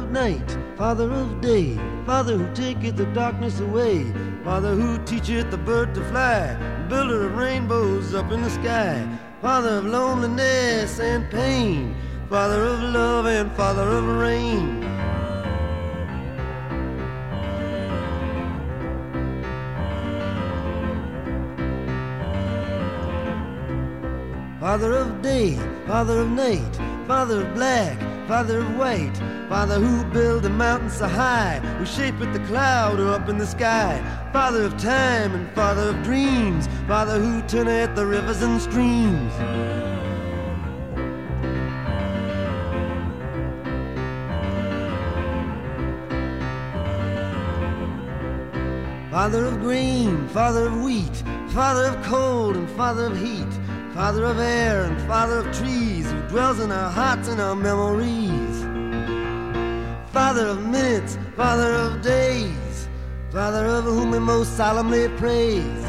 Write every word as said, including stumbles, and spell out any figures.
of night, Father of day, Father who taketh the darkness away, Father who teacheth the bird to fly, builder of rainbows up in the sky, Father of loneliness and pain, Father of love and Father of rain. Father of day, Father of night, Father of black, Father of white, Father who built the mountains so high, who shapeth the cloud up in the sky, Father of time and Father of dreams, Father who turneth the rivers and streams. Father of grain, Father of wheat, Father of cold and Father of heat, Father of air and Father of trees, who dwells in our hearts and our memories. Father of minutes, Father of days, Father of whom we most solemnly praise.